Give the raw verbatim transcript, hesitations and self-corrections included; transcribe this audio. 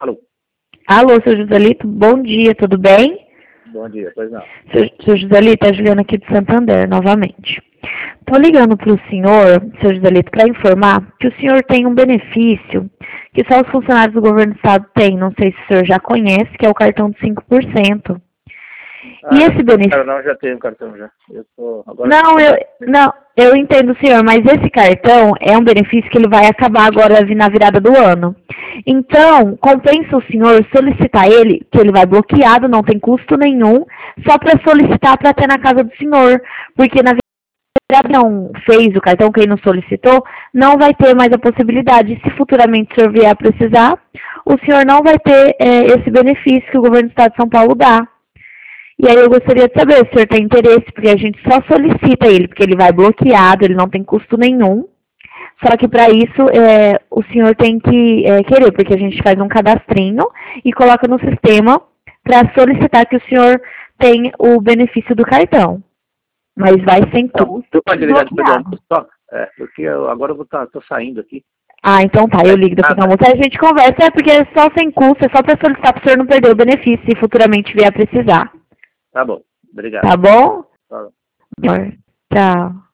Alô? Alô, seu Joselito, bom dia, tudo bem? Bom dia, pois não. Seu, seu Joselito, é a Juliana aqui de Santander, novamente. Estou ligando para o senhor, seu Joselito, para informar que o senhor tem um benefício que só os funcionários do governo do estado têm, não sei se o senhor já conhece, que é o cartão de cinco por cento. Ah, E já esse tenho, benefício... não, já tenho um cartão já. Eu tô, agora Não, eu, não, eu entendo, senhor, mas esse cartão é um benefício que ele vai acabar agora na virada do ano. Então, compensa o senhor solicitar ele, que ele vai bloqueado, não tem custo nenhum, só para solicitar para ter na casa do senhor, porque na verdade não fez o cartão, quem não solicitou, não vai ter mais a possibilidade. Se futuramente o senhor vier a precisar, o senhor não vai ter é, esse benefício que o governo do estado de São Paulo dá. E aí eu gostaria de saber se o senhor tem interesse, porque a gente só solicita ele, porque ele vai bloqueado, ele não tem custo nenhum. Só que para isso é, o senhor tem que é, querer, porque a gente faz um cadastrinho e coloca no sistema para solicitar que o senhor tenha o benefício do cartão. Mas vai sem custo pode e ligar depois do bloqueado. almoço só? É, porque eu, agora eu vou tá, tô saindo aqui. Ah, então tá, eu ligo depois do almoço. Aí a gente conversa, é porque é só sem custo, é só para solicitar para o senhor não perder o benefício se futuramente vier a precisar. Tá bom, obrigado. Tá bom? Tá bom. Tchau.